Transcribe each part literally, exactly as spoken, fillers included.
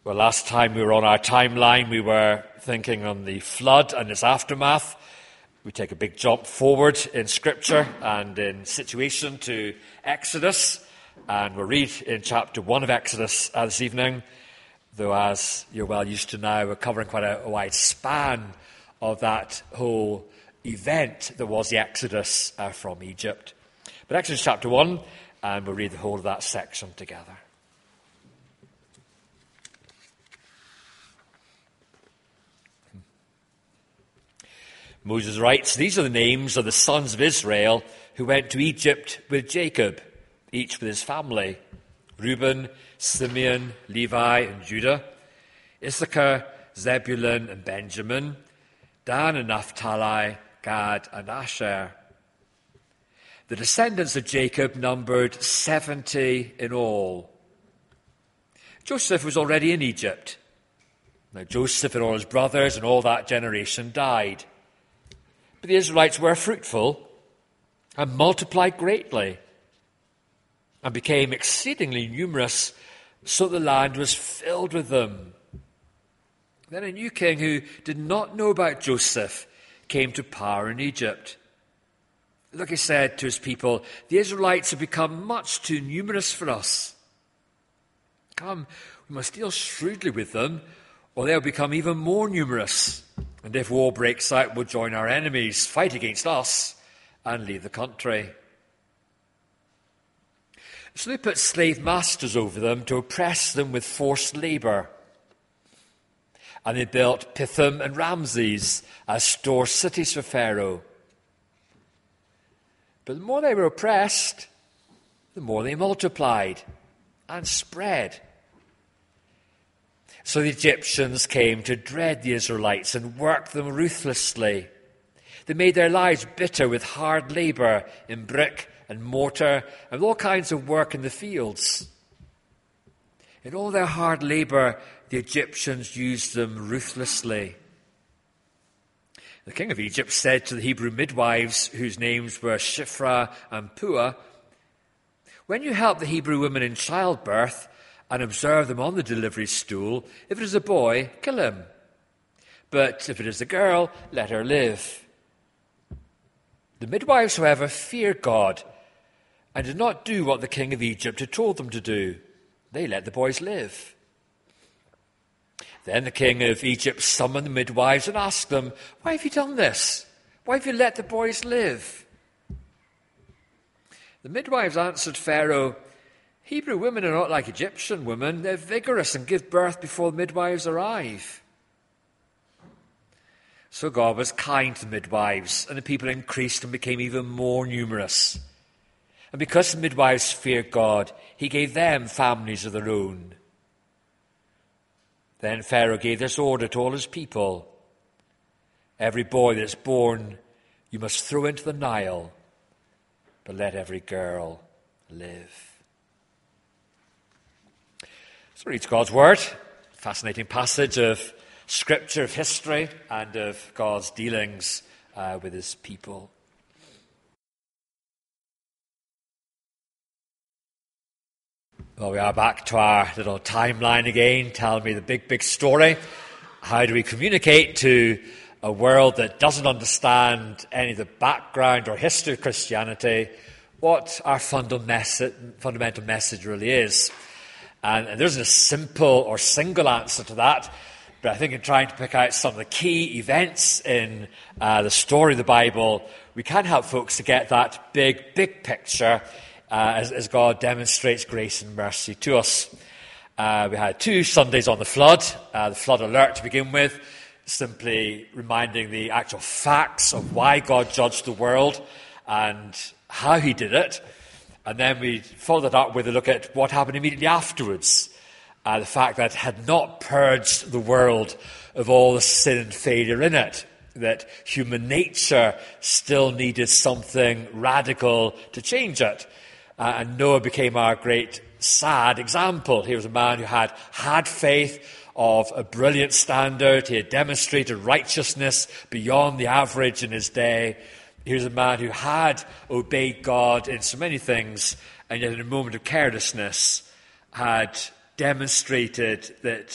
Well, last time we were on our timeline, we were thinking on the flood and its aftermath. We take a big jump forward in Scripture and in situation to Exodus, and we'll read in chapter one of Exodus uh, this evening, though as you're well used to now, we're covering quite a, a wide span of that whole event that was the Exodus uh, from Egypt. But Exodus chapter one, and we'll read the whole of that section together. Moses writes, "These are the names of the sons of Israel who went to Egypt with Jacob, each with his family: Reuben, Simeon, Levi, and Judah, Issachar, Zebulun, and Benjamin, Dan and Naphtali, Gad, and Asher. The descendants of Jacob numbered seventy in all. Joseph was already in Egypt. Now Joseph and all his brothers and all that generation died. But the Israelites were fruitful and multiplied greatly and became exceedingly numerous, so the land was filled with them. Then a new king who did not know about Joseph came to power in Egypt. Look, he said to his people, 'The Israelites have become much too numerous for us. Come, we must deal shrewdly with them, or they'll become even more numerous. And if war breaks out, we'll join our enemies, fight against us, and leave the country.' So they put slave masters over them to oppress them with forced labour. And they built Pithom and Ramses as store cities for Pharaoh. But the more they were oppressed, the more they multiplied and spread. So the Egyptians came to dread the Israelites and worked them ruthlessly. They made their lives bitter with hard labour in brick and mortar and all kinds of work in the fields. In all their hard labour, the Egyptians used them ruthlessly. The king of Egypt said to the Hebrew midwives, whose names were Shiphrah and Puah, 'When you help the Hebrew women in childbirth and observe them on the delivery stool, if it is a boy, kill him. But if it is a girl, let her live.' The midwives, however, feared God and did not do what the king of Egypt had told them to do. They let the boys live. Then the king of Egypt summoned the midwives and asked them, 'Why have you done this? Why have you let the boys live?' The midwives answered Pharaoh, 'Hebrew women are not like Egyptian women. They're vigorous and give birth before the midwives arrive.' So God was kind to the midwives, and the people increased and became even more numerous. And because the midwives feared God, he gave them families of their own. Then Pharaoh gave this order to all his people: 'Every boy that is born you must throw into the Nile, but let every girl live.'" So read God's word. Fascinating passage of Scripture, of history, and of God's dealings uh, with his people. Well, we are back to our little timeline again. Tell me the big, big story. How do we communicate to a world that doesn't understand any of the background or history of Christianity what our fundamental message really is? And, and there isn't a simple or single answer to that, but I think in trying to pick out some of the key events in uh, the story of the Bible, we can help folks to get that big, big picture Uh, as, as God demonstrates grace and mercy to us. Uh, we had two Sundays on the flood, uh, the flood alert to begin with, simply reminding the actual facts of why God judged the world and how he did it. And then we followed that up with a look at what happened immediately afterwards, uh, the fact that had not purged the world of all the sin and failure in it, that human nature still needed something radical to change it. Uh, and Noah became our great sad example. He was a man who had had faith of a brilliant standard. He had demonstrated righteousness beyond the average in his day. He was a man who had obeyed God in so many things, and yet in a moment of carelessness had demonstrated that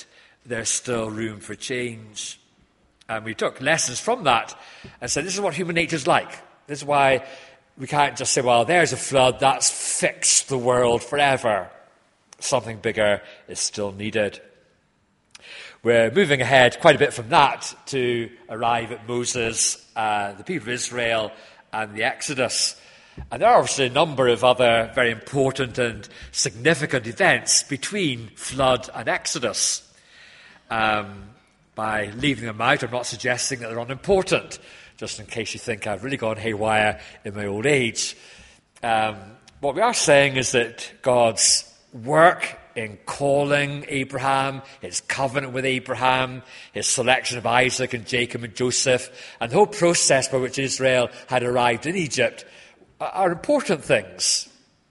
there's still room for change. And we took lessons from that and said, this is what human nature is like. This is why we can't just say, well, there's a flood, that's fixed the world forever. Something bigger is still needed. We're moving ahead quite a bit from that to arrive at Moses, uh, the people of Israel, and the Exodus. And there are obviously a number of other very important and significant events between flood and Exodus. Um, by leaving them out, I'm not suggesting that they're unimportant, just in case you think I've really gone haywire in my old age. Um, what we are saying is that God's work in calling Abraham, his covenant with Abraham, his selection of Isaac and Jacob and Joseph, and the whole process by which Israel had arrived in Egypt are important things.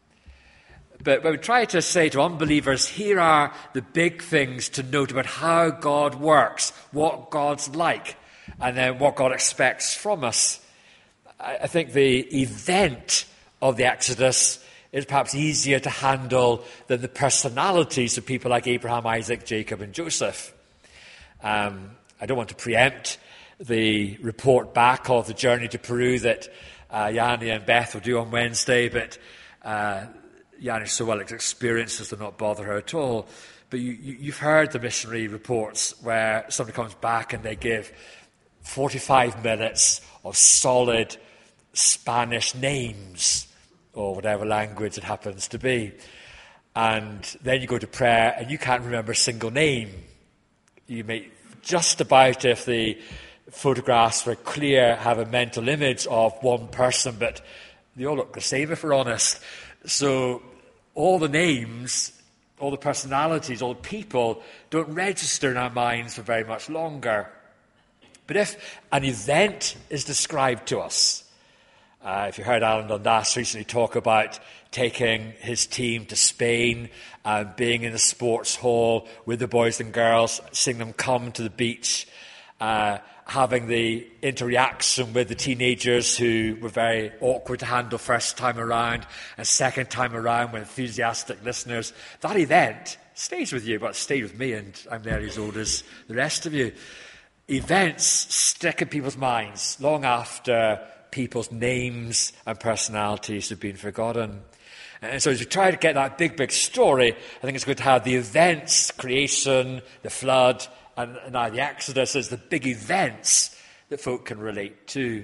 But when we try to say to unbelievers, here are the big things to note about how God works, what God's like, and then what God expects from us, I think the event of the Exodus is perhaps easier to handle than the personalities of people like Abraham, Isaac, Jacob, and Joseph. Um, I don't want to preempt the report back of the journey to Peru that uh, Yanni and Beth will do on Wednesday, but uh, Yanni's so well experienced as to not bother her at all. But you, you, you've heard the missionary reports where somebody comes back and they give forty-five minutes of solid Spanish names, or whatever language it happens to be. And then you go to prayer and you can't remember a single name. You may just about, if the photographs were clear, have a mental image of one person, but they all look the same if we're honest. So all the names, all the personalities, all the people don't register in our minds for very much longer. But if an event is described to us, Uh, if you heard Alan Dundas recently talk about taking his team to Spain and being in the sports hall with the boys and girls, seeing them come to the beach, uh, having the interaction with the teenagers who were very awkward to handle first time around, and second time around with enthusiastic listeners, that event stays with you, but it stayed with me, and I'm nearly as old as the rest of you. Events stick in people's minds long after people's names and personalities have been forgotten. And so as we try to get that big, big story, I think it's going to have the events, creation, the flood, and now the Exodus as the big events that folk can relate to.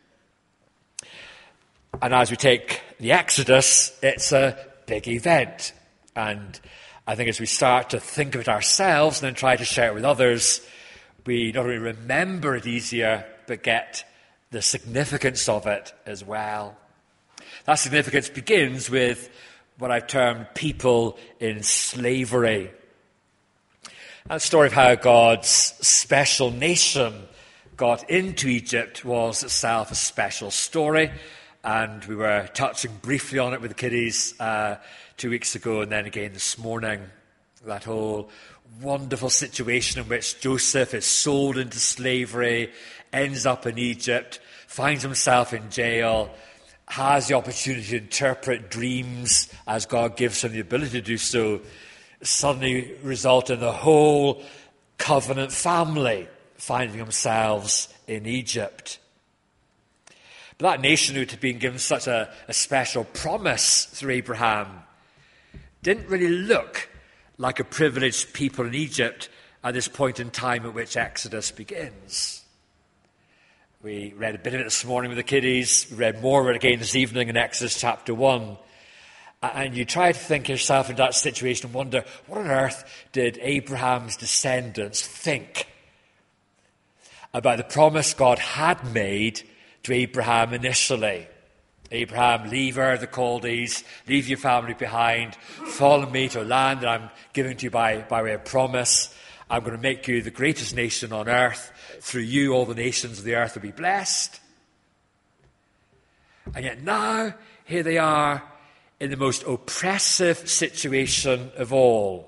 And as we take the Exodus, it's a big event. And I think as we start to think of it ourselves and then try to share it with others, we not only remember it easier, but get the significance of it as well. That significance begins with what I've termed people in slavery. That story of how God's special nation got into Egypt was itself a special story, and we were touching briefly on it with the kiddies uh, two weeks ago and then again this morning. That whole wonderful situation in which Joseph is sold into slavery, ends up in Egypt, finds himself in jail, has the opportunity to interpret dreams as God gives him the ability to do so, suddenly result in the whole covenant family finding themselves in Egypt. But that nation who had been given such a, a special promise through Abraham didn't really look like a privileged people in Egypt at this point in time at which Exodus begins. We read a bit of it this morning with the kiddies. We read more of it again this evening in Exodus chapter one. And you try to think yourself in that situation and wonder, what on earth did Abraham's descendants think about the promise God had made to Abraham initially? Abraham, leave Ur the Chaldees, leave your family behind, follow me to a land that I'm giving to you by, by way of promise. I'm going to make you the greatest nation on earth. Through you, all the nations of the earth will be blessed. And yet now, here they are in the most oppressive situation of all.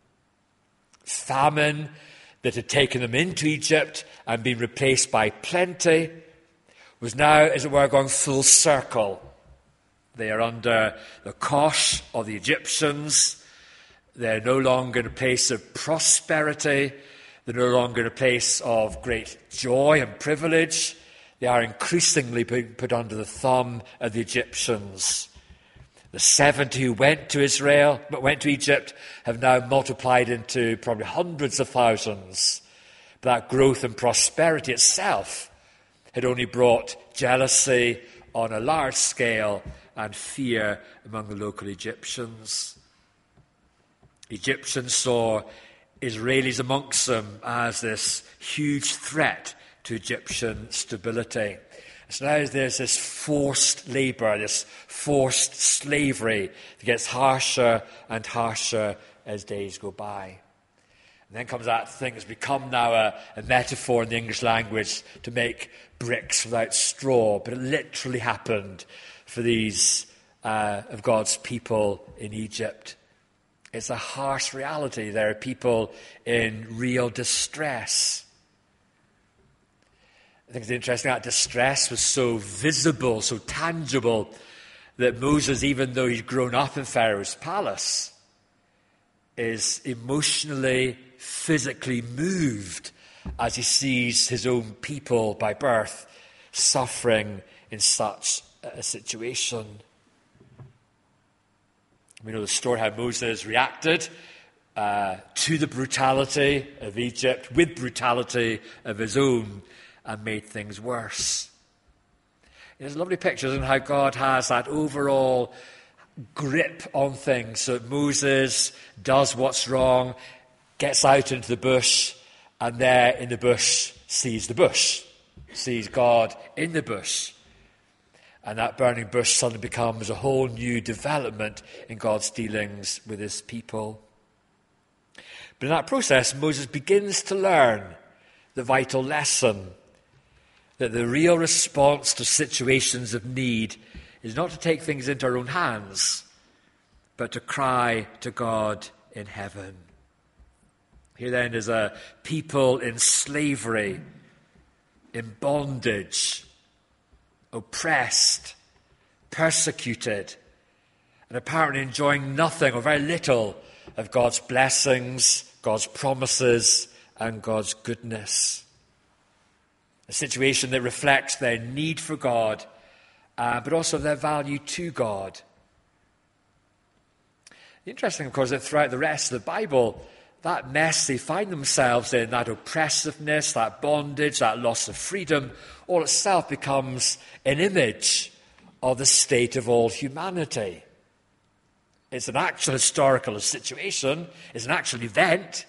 Famine that had taken them into Egypt and been replaced by plenty was now, as it were, going full circle. They are under the cosh of the Egyptians. They're no longer in a place of prosperity. They're no longer in a place of great joy and privilege. They are increasingly being put under the thumb of the Egyptians. The seventy who went to Israel, went to Egypt, have now multiplied into probably hundreds of thousands. But that growth and prosperity itself had only brought jealousy on a large scale and fear among the local Egyptians. Egyptians saw Israelis amongst them as this huge threat to Egyptian stability. So now there's this forced labour, this forced slavery that gets harsher and harsher as days go by. And then comes that thing that's become now a, a metaphor in the English language to make bricks without straw. But it literally happened for these uh, of God's people in Egypt. It's a harsh reality. There are people in real distress. I think it's interesting that distress was so visible, so tangible, that Moses, even though he's grown up in Pharaoh's palace, is emotionally, physically moved as he sees his own people by birth suffering in such a situation. We know the story how Moses reacted uh, to the brutality of Egypt with brutality of his own and made things worse. There's lovely pictures on how God has that overall grip on things. So that Moses does what's wrong, gets out into the bush, and there in the bush sees the bush, sees God in the bush. And that burning bush suddenly becomes a whole new development in God's dealings with his people. But in that process, Moses begins to learn the vital lesson that the real response to situations of need is not to take things into our own hands, but to cry to God in heaven. Here then is a people in slavery, in bondage, oppressed, persecuted, and apparently enjoying nothing or very little of God's blessings, God's promises, and God's goodness. A situation that reflects their need for God, uh, but also their value to God. Interesting, of course, that throughout the rest of the Bible, that mess they find themselves in, that oppressiveness, that bondage, that loss of freedom, all itself becomes an image of the state of all humanity. It's an actual historical situation, it's an actual event,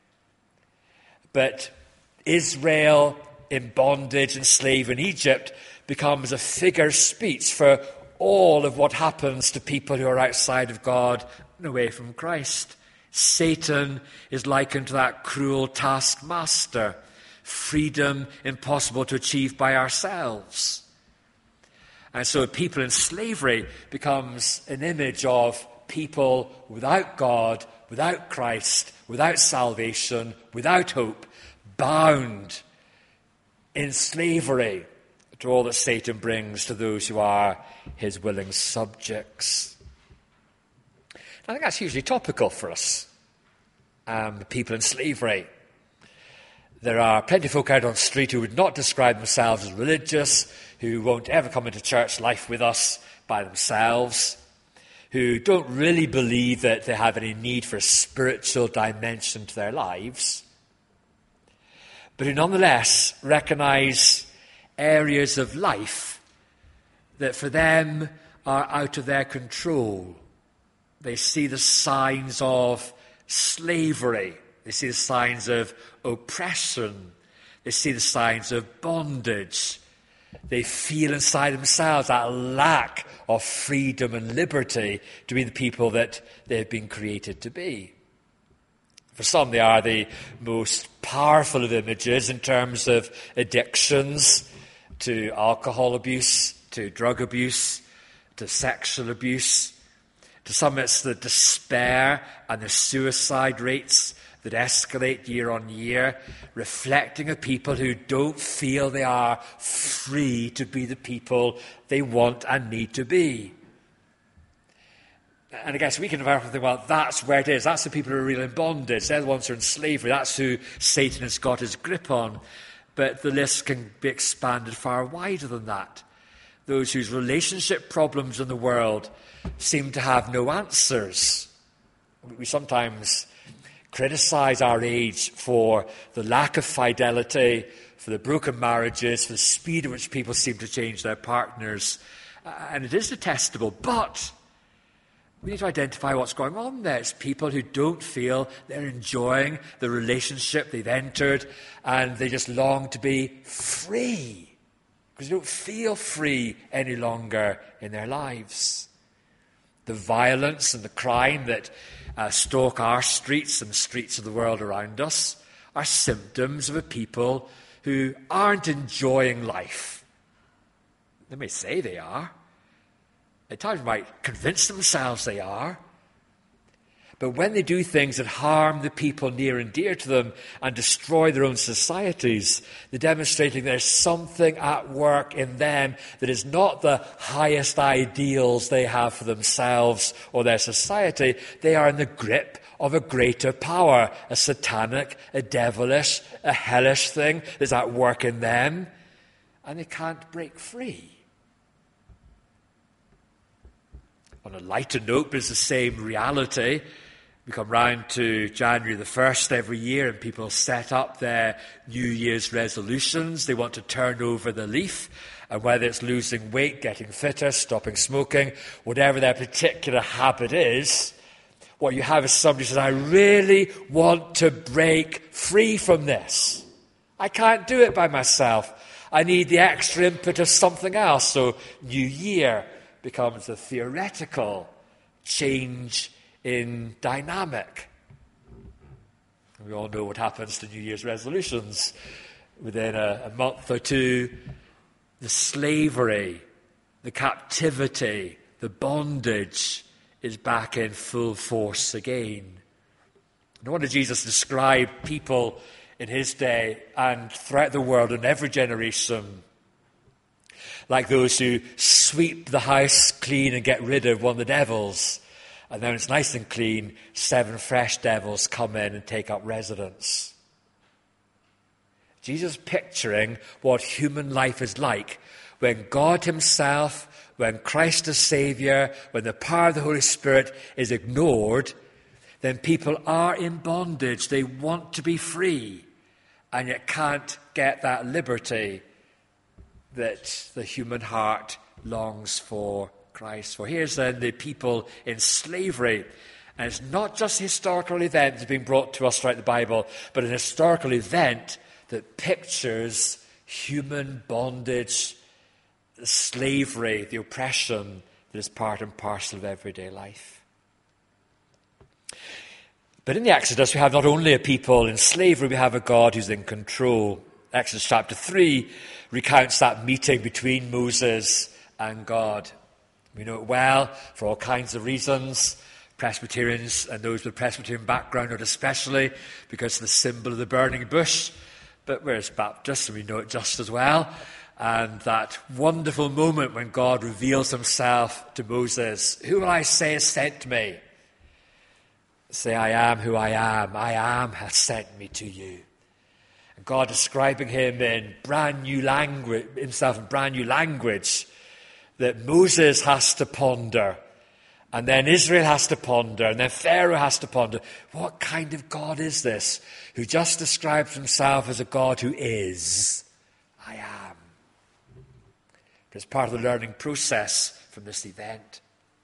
but Israel in bondage and slave in Egypt becomes a figure of speech for all of what happens to people who are outside of God and away from Christ. Satan is likened to that cruel taskmaster, freedom impossible to achieve by ourselves. And so people in slavery becomes an image of people without God, without Christ, without salvation, without hope, bound in slavery to all that Satan brings to those who are his willing subjects. I think that's hugely topical for us, um, people in slavery. There are plenty of folk out on the street who would not describe themselves as religious, who won't ever come into church life with us by themselves, who don't really believe that they have any need for a spiritual dimension to their lives, but who nonetheless recognize areas of life that for them are out of their control. They see the signs of slavery. They see the signs of oppression. They see the signs of bondage. They feel inside themselves that lack of freedom and liberty to be the people that they've been created to be. For some, they are the most powerful of images in terms of addictions to alcohol abuse, to drug abuse, to sexual abuse. To some, it's the despair and the suicide rates that escalate year on year, reflecting a people who don't feel they are free to be the people they want and need to be. And I guess we can often think, well, that's where it is. That's the people who are really in bondage. They're the ones who are in slavery. That's who Satan has got his grip on. But the list can be expanded far wider than that. Those whose relationship problems in the world seem to have no answers. We sometimes criticize our age for the lack of fidelity, for the broken marriages, for the speed at which people seem to change their partners. And it is detestable, but we need to identify what's going on there. It's people who don't feel they're enjoying the relationship they've entered, and they just long to be free, because they don't feel free any longer in their lives. The violence and the crime that uh, stalk our streets and the streets of the world around us are symptoms of a people who aren't enjoying life. They may say they are. At times might convince themselves they are. But when they do things that harm the people near and dear to them and destroy their own societies, they're demonstrating there's something at work in them that is not the highest ideals they have for themselves or their society. They are in the grip of a greater power, a satanic, a devilish, a hellish thing that's at work in them, and they can't break free. On a lighter note, but it's the same reality. We come round to January the first every year and people set up their New Year's resolutions. They want to turn over the leaf, and whether it's losing weight, getting fitter, stopping smoking, whatever their particular habit is, what you have is somebody who says, I really want to break free from this. I can't do it by myself. I need the extra input of something else. So New Year becomes a theoretical change in dynamic. We all know what happens to New Year's resolutions. Within a, a month or two, the slavery, the captivity, the bondage is back in full force again. No wonder Jesus described people in his day and throughout the world in every generation like those who sweep the house clean and get rid of one of the devils. And then it's nice and clean, seven fresh devils come in and take up residence. Jesus picturing what human life is like when God himself, when Christ as Saviour, when the power of the Holy Spirit is ignored, then people are in bondage. They want to be free, and yet can't get that liberty that the human heart longs for Christ for. Here's then the people in slavery. And it's not just a historical event that's been brought to us throughout the Bible, but an historical event that pictures human bondage, the slavery, the oppression that is part and parcel of everyday life. But in the Exodus, we have not only a people in slavery, we have a God who's in control. Exodus chapter three recounts that meeting between Moses and God. We know it well for all kinds of reasons. Presbyterians and those with a Presbyterian background know it especially because of the symbol of the burning bush. But we're as Baptists, and we know it just as well. And that wonderful moment when God reveals himself to Moses. Who will I say has sent me? Say, I am who I am. I am has sent me to you. And God describing him in brand new language, himself in brand new language that Moses has to ponder. And then Israel has to ponder. And then Pharaoh has to ponder. What kind of God is this who just describes himself as a God who is? I am. But it's part of the learning process from this event.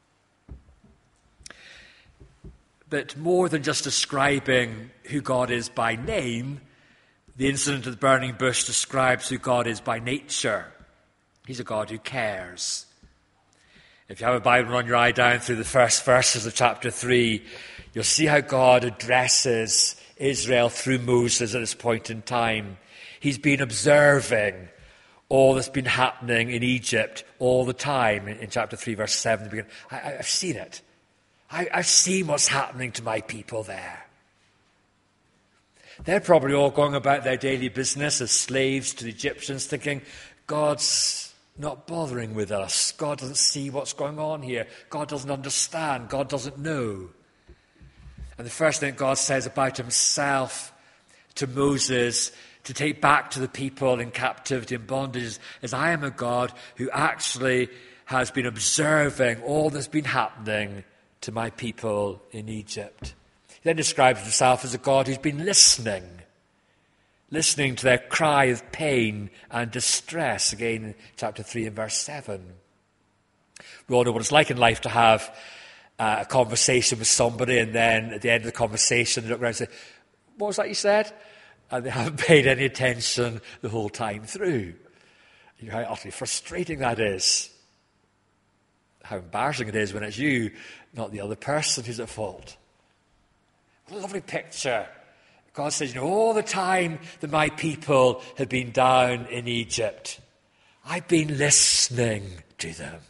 But more than just describing who God is by name, the incident of the burning bush describes who God is by nature. He's a God who cares. If you have a Bible, run your eye down through the first verses of chapter three, you'll see how God addresses Israel through Moses at this point in time. He's been observing all that's been happening in Egypt all the time. In, in chapter three, verse seven, begin, I, I've seen it. I, I've seen what's happening to my people there. They're probably all going about their daily business as slaves to the Egyptians, thinking, God's not bothering with us. God doesn't see what's going on here. God doesn't understand. God doesn't know. And the first thing God says about himself to Moses to take back to the people in captivity and bondage is, I am a God who actually has been observing all that's been happening to my people in Egypt. He then describes himself as a God who's been listening. Listening to their cry of pain and distress, again in chapter three and verse seven. We all know what it's like in life to have uh, a conversation with somebody, and then at the end of the conversation they look around and say, what was that you said? And they haven't paid any attention the whole time through. You know how utterly frustrating that is. How embarrassing it is when it's you, not the other person who's at fault. What a lovely picture. God says, you know, all the time that my people had been down in Egypt, I've been listening to them.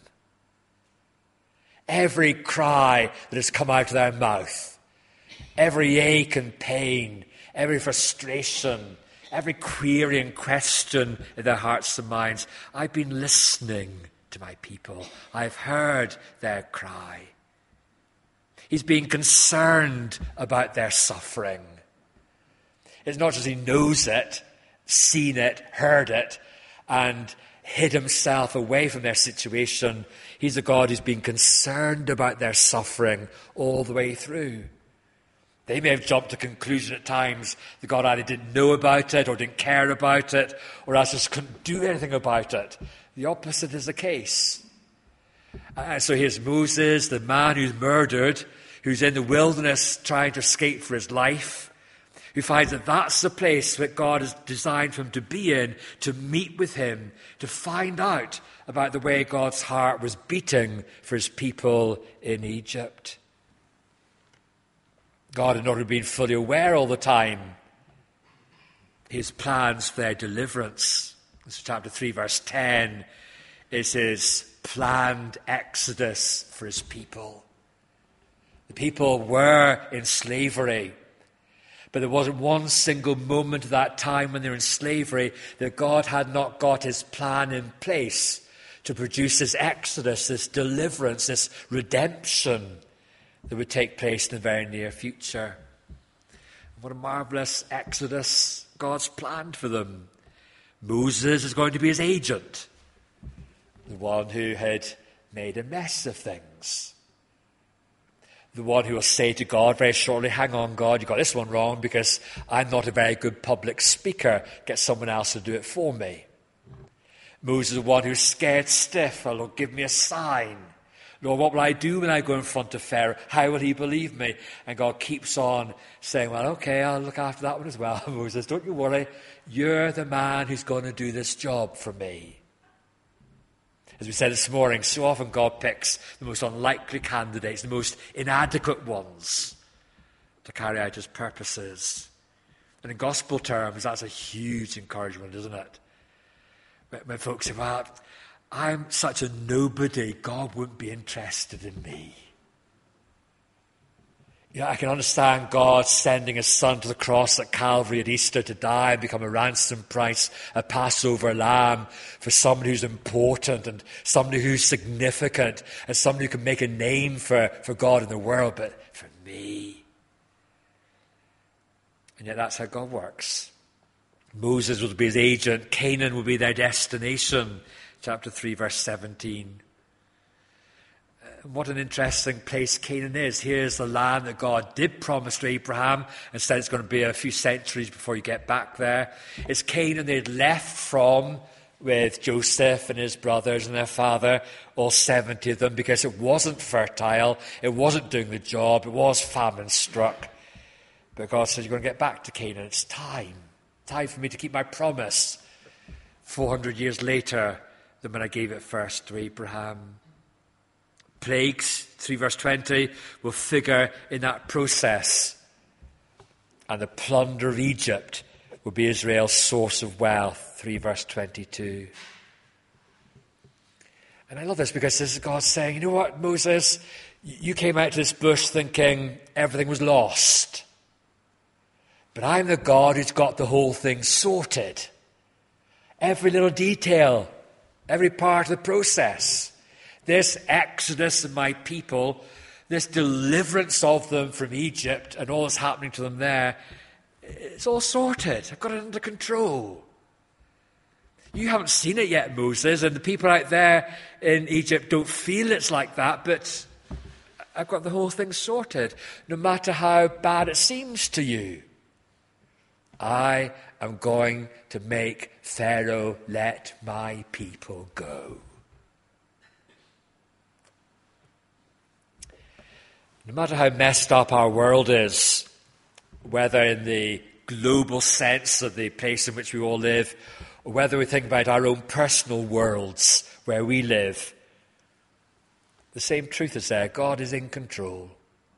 Every cry that has come out of their mouth, every ache and pain, every frustration, every query and question in their hearts and minds, I've been listening to my people. I've heard their cry. He's being concerned about their suffering. It's not just he knows it, seen it, heard it, and hid himself away from their situation. He's a God who's been concerned about their suffering all the way through. They may have jumped to conclusion at times that God either didn't know about it or didn't care about it or else just couldn't do anything about it. The opposite is the case. Uh, so here's Moses, the man who's murdered, who's in the wilderness trying to escape for his life, who finds that that's the place that God has designed for him to be in, to meet with him, to find out about the way God's heart was beating for his people in Egypt. God had not been fully aware all the time his plans for their deliverance. This is chapter three, verse ten, is his planned exodus for his people. The people were in slavery. But there wasn't one single moment at that time when they were in slavery that God had not got his plan in place to produce this exodus, this deliverance, this redemption that would take place in the very near future. What a marvelous exodus God's planned for them. Moses is going to be his agent, the one who had made a mess of things. The one who will say to God very shortly, hang on, God, you got this one wrong because I'm not a very good public speaker. Get someone else to do it for me. Moses is the one who's scared stiff. Oh, Lord, give me a sign. Lord, what will I do when I go in front of Pharaoh? How will he believe me? And God keeps on saying, well, okay, I'll look after that one as well. Moses, don't you worry. You're the man who's going to do this job for me. As we said this morning, so often God picks the most unlikely candidates, the most inadequate ones to carry out his purposes. And in gospel terms, that's a huge encouragement, isn't it? When folks say, well, I'm such a nobody, God wouldn't be interested in me. You know, I can understand God sending his son to the cross at Calvary at Easter to die and become a ransom price, a Passover lamb for somebody who's important and somebody who's significant and somebody who can make a name for, for God in the world. But for me, and yet that's how God works. Moses will be his agent. Canaan will be their destination. Chapter three, verse seventeen. What an interesting place Canaan is. Here's the land that God did promise to Abraham and said it's going to be a few centuries before you get back there. It's Canaan they'd left from with Joseph and his brothers and their father, all seventy of them, because it wasn't fertile, it wasn't doing the job, it was famine struck. But God said, you're going to get back to Canaan. It's time. Time for me to keep my promise. four hundred years later than when I gave it first to Abraham. Plagues, three verse twenty, will figure in that process. And the plunder of Egypt will be Israel's source of wealth, three verse twenty-two. And I love this because this is God saying, you know what, Moses, you came out to this bush thinking everything was lost. But I'm the God who's got the whole thing sorted. Every little detail every part of the process. This exodus of my people, this deliverance of them from Egypt and all that's happening to them there, it's all sorted. I've got it under control. You haven't seen it yet, Moses, and the people out there in Egypt don't feel it's like that, but I've got the whole thing sorted, no matter how bad it seems to you. I am going to make Pharaoh let my people go. No matter how messed up our world is, whether in the global sense of the place in which we all live, or whether we think about our own personal worlds where we live, the same truth is there. God is in control.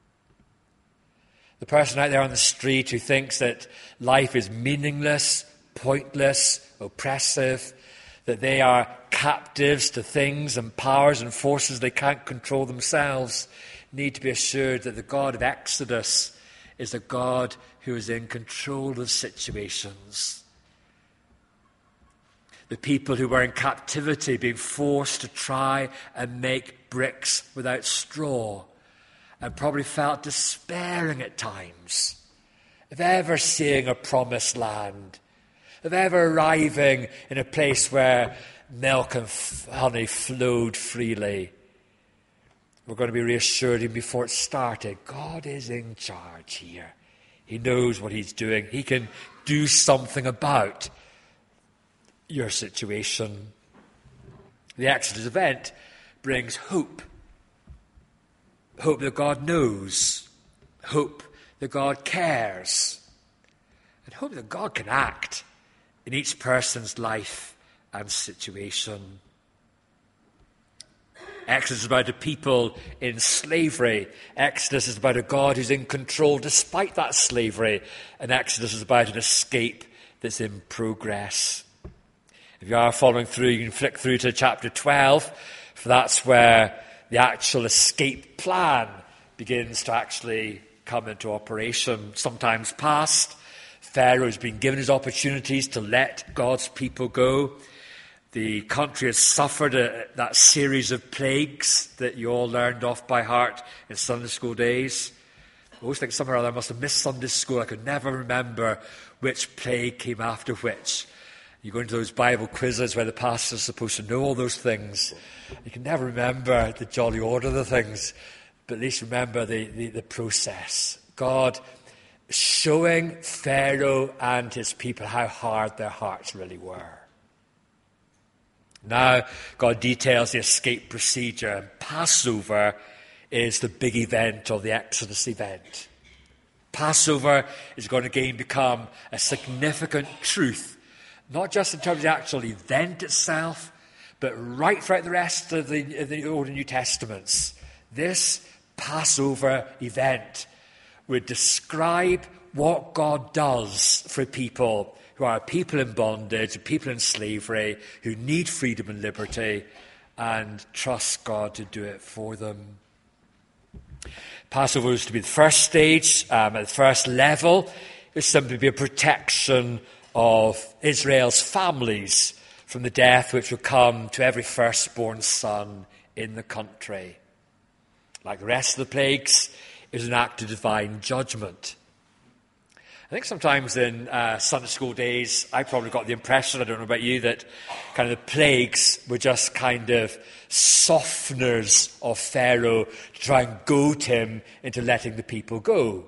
The person out there on the street who thinks that life is meaningless, pointless, oppressive, that they are captives to things and powers and forces they can't control themselves, need to be assured that the God of Exodus is a God who is in control of situations. The people who were in captivity being forced to try and make bricks without straw and probably felt despairing at times of ever seeing a promised land, of ever arriving in a place where milk and f- honey flowed freely. We're going to be reassured even before it started. God is in charge here. He knows what he's doing. He can do something about your situation. The Exodus event brings hope. Hope that God knows. Hope that God cares. And hope that God can act in each person's life and situation. Exodus is about a people in slavery. Exodus is about a God who's in control despite that slavery. And Exodus is about an escape that's in progress. If you are following through, you can flick through to chapter twelve, for that's where the actual escape plan begins to actually come into operation. Sometimes past, Pharaoh has been given his opportunities to let God's people go. The country has suffered a, that series of plagues that you all learned off by heart in Sunday school days. I always think somehow or other I must have missed Sunday school. I could never remember which plague came after which. You go into those Bible quizzes where the pastor's supposed to know all those things. You can never remember the jolly order of the things, but at least remember the, the, the process. God showing Pharaoh and his people how hard their hearts really were. Now, God details the escape procedure, and Passover is the big event of the Exodus event. Passover is going to again become a significant truth, not just in terms of the actual event itself, but right throughout the rest of the, of the Old and New Testaments. This Passover event would describe what God does for people who are people in bondage, people in slavery, who need freedom and liberty, and trust God to do it for them. Passover was to be the first stage, um, at the first level. It was simply to be a protection of Israel's families from the death which would come to every firstborn son in the country. Like the rest of the plagues, it was an act of divine judgment. I think sometimes in uh, Sunday school days, I probably got the impression, I don't know about you, that kind of the plagues were just kind of softeners of Pharaoh to try and goad him into letting the people go.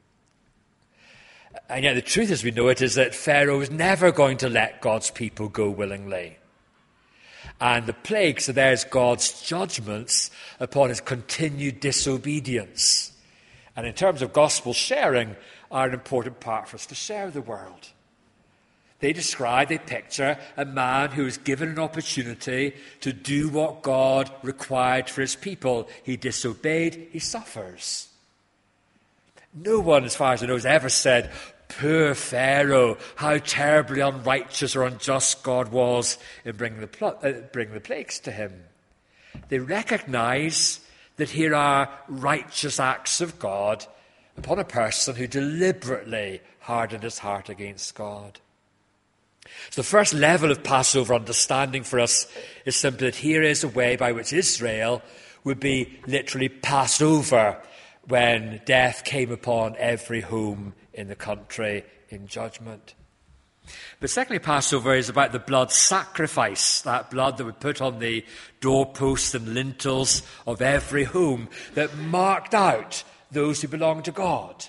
And yet the truth as we know it is that Pharaoh was never going to let God's people go willingly. And the plagues are there as God's judgments upon his continued disobedience. And in terms of gospel sharing, are an important part for us to share with the world. They describe, they picture a man who is given an opportunity to do what God required for his people. He disobeyed, he suffers. No one, as far as I know, has ever said, poor Pharaoh, how terribly unrighteous or unjust God was in bringing the, pl- uh, bringing the plagues to him. They recognize that here are righteous acts of God upon a person who deliberately hardened his heart against God. So the first level of Passover understanding for us is simply that here is a way by which Israel would be literally passed over when death came upon every home in the country in judgment. But secondly, Passover is about the blood sacrifice, that blood that would put on the doorposts and lintels of every home that marked out those who belonged to God.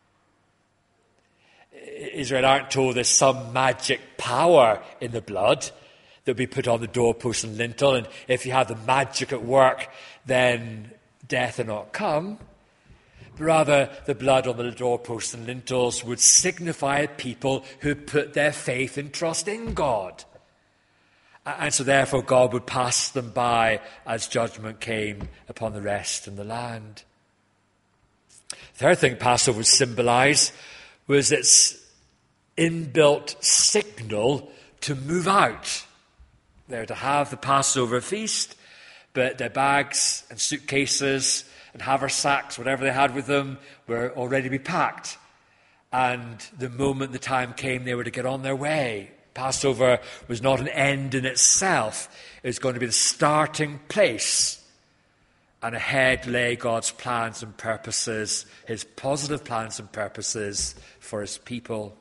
Israel aren't told there's some magic power in the blood that would be put on the doorpost and lintel, and if you have the magic at work, then death will not come. But rather, the blood on the doorposts and lintels would signify a people who put their faith and trust in God. And so therefore God would pass them by as judgment came upon the rest in the land. The third thing Passover would symbolize was its inbuilt signal to move out. They're to have the Passover feast, but their bags and suitcases and haversacks, whatever they had with them, were already to be packed. And the moment the time came, they were to get on their way. Passover was not an end in itself. It was going to be the starting place. And ahead lay God's plans and purposes, his positive plans and purposes for his people.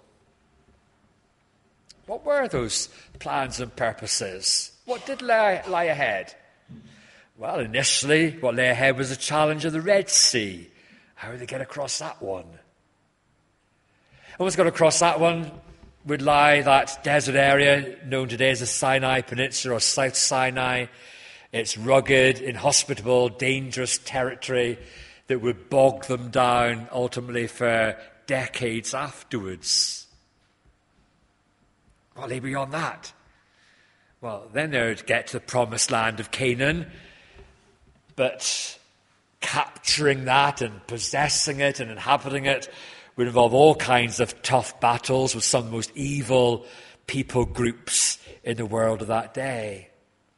What were those plans and purposes? What did lie, lie ahead? Well, initially, what lay ahead was the challenge of the Red Sea. How would they get across that one? And once got across that one would lie that desert area known today as the Sinai Peninsula or South Sinai. It's rugged, inhospitable, dangerous territory that would bog them down ultimately for decades afterwards. What lay beyond that? Well, then they would get to the promised land of Canaan, but capturing that and possessing it and inhabiting it would involve all kinds of tough battles with some of the most evil people groups in the world of that day.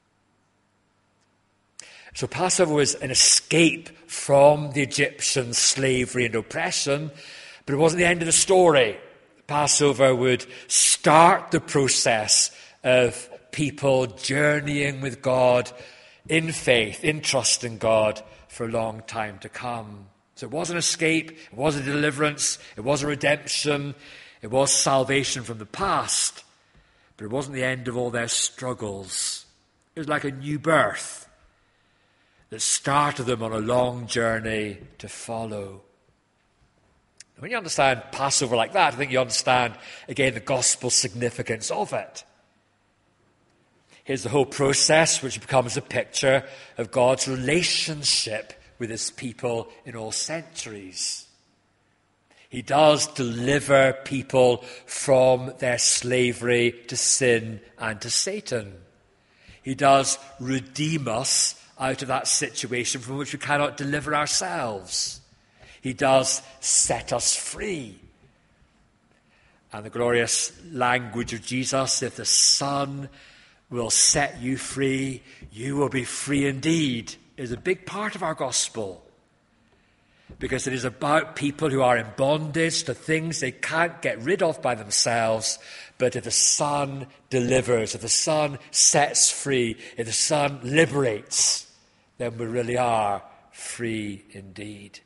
So Passover was an escape from the Egyptian slavery and oppression, but it wasn't the end of the story. Passover would start the process of people journeying with God in faith, in trust in God for a long time to come. So it was an escape, it was a deliverance, it was a redemption, it was salvation from the past, but it wasn't the end of all their struggles. It was like a new birth that started them on a long journey to follow. When you understand Passover like that, I think you understand, again, the gospel significance of it. Here's the whole process, which becomes a picture of God's relationship with his people in all centuries. He does deliver people from their slavery to sin and to Satan. He does redeem us out of that situation from which we cannot deliver ourselves. He does set us free. And the glorious language of Jesus, if the Son will set you free, you will be free indeed, is a big part of our gospel. Because it is about people who are in bondage to things they can't get rid of by themselves. But if the Son delivers, if the Son sets free, if the Son liberates, then we really are free indeed.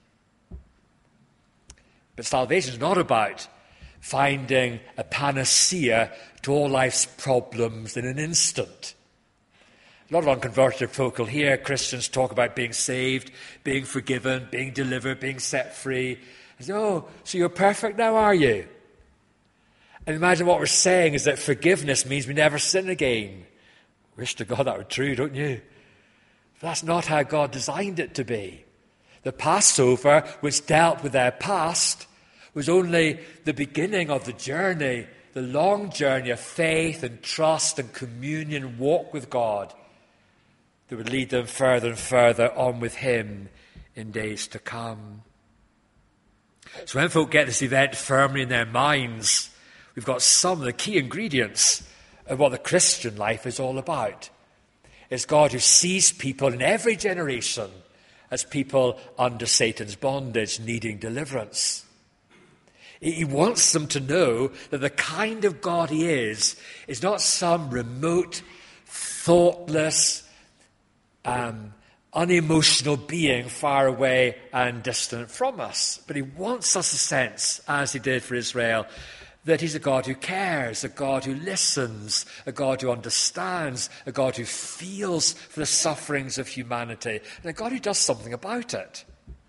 But salvation is not about finding a panacea to all life's problems in an instant. A lot of unconverted folk will hear Christians talk about being saved, being forgiven, being delivered, being set free. And say, oh, so you're perfect now, are you? And imagine what we're saying is that forgiveness means we never sin again. Wish to God that were true, don't you? But that's not how God designed it to be. The Passover, which dealt with their past, was only the beginning of the journey, the long journey of faith and trust and communion and walk with God that would lead them further and further on with him in days to come. So when folk get this event firmly in their minds, we've got some of the key ingredients of what the Christian life is all about. It's God who sees people in every generation as people under Satan's bondage needing deliverance. He wants them to know that the kind of God he is is not some remote, thoughtless, um, unemotional being far away and distant from us. But he wants us to sense, as he did for Israel, that he's a God who cares, a God who listens, a God who understands, a God who feels for the sufferings of humanity, and a God who does something about it.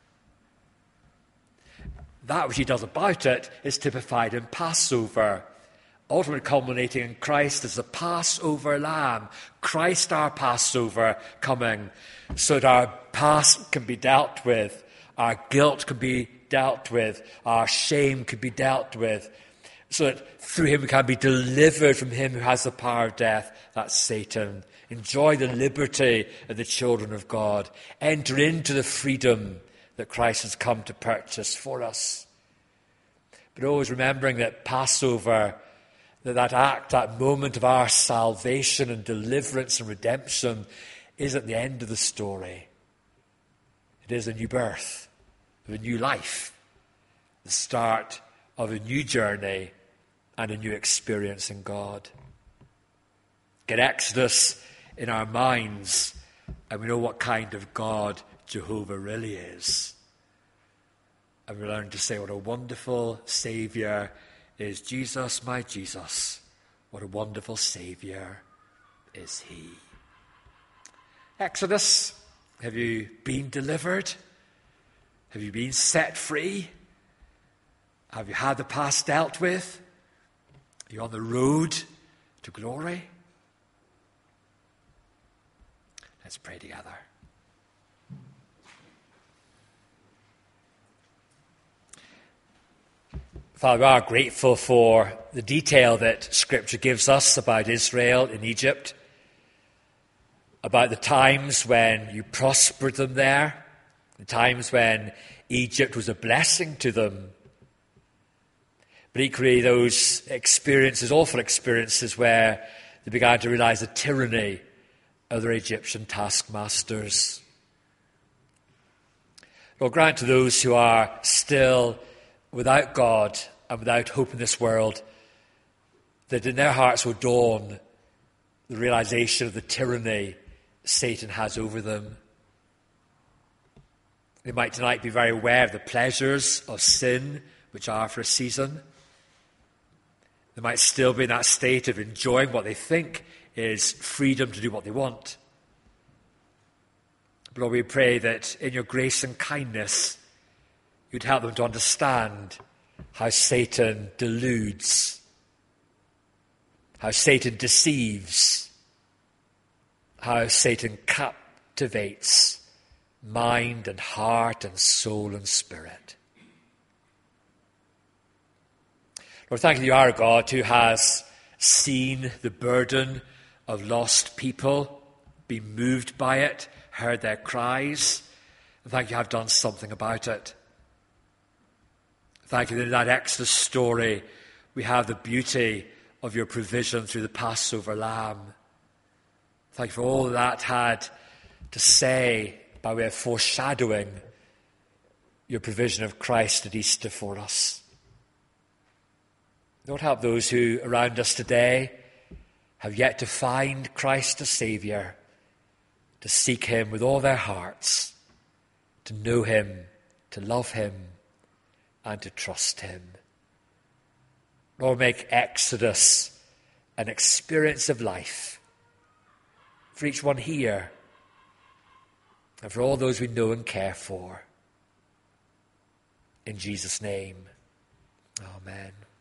That which he does about it is typified in Passover, ultimately culminating in Christ as the Passover lamb. Christ our Passover coming so that our past can be dealt with, our guilt can be dealt with, our shame can be dealt with, so that through him we can be delivered from him who has the power of death, that's Satan. Enjoy the liberty of the children of God. Enter into the freedom that Christ has come to purchase for us. But always remembering that Passover, that that act, that moment of our salvation and deliverance and redemption is at the end of the story. It is a new birth, of a new life, the start of a new journey and a new experience in God. Get Exodus in our minds, and we know what kind of God Jehovah really is. And we learn to say, what a wonderful Saviour is Jesus, my Jesus. What a wonderful Saviour is he. Exodus, have you been delivered? Have you been set free? Have you had the past dealt with? Are you on the road to glory? Let's pray together. Father, we are grateful for the detail that Scripture gives us about Israel in Egypt, about the times when you prospered them there, the times when Egypt was a blessing to them. But equally, those experiences, awful experiences, where they began to realize the tyranny of their Egyptian taskmasters. Lord, grant to those who are still without God and without hope in this world, that in their hearts will dawn the realization of the tyranny Satan has over them. They might tonight be very aware of the pleasures of sin, which are for a season. They might still be in that state of enjoying what they think is freedom to do what they want. But Lord, we pray that in your grace and kindness, you'd help them to understand how Satan deludes, how Satan deceives, how Satan captivates mind and heart and soul and spirit. Lord, thank you, you are a God who has seen the burden of lost people, been moved by it, heard their cries, and thank you have done something about it. Thank you that in that Exodus story we have the beauty of your provision through the Passover lamb. Thank you for all that had to say by way of foreshadowing your provision of Christ at Easter for us. Lord, help those who around us today have yet to find Christ as Saviour, to seek him with all their hearts, to know him, to love him, and to trust him. Lord, make Exodus an experience of life for each one here and for all those we know and care for. In Jesus' name, amen.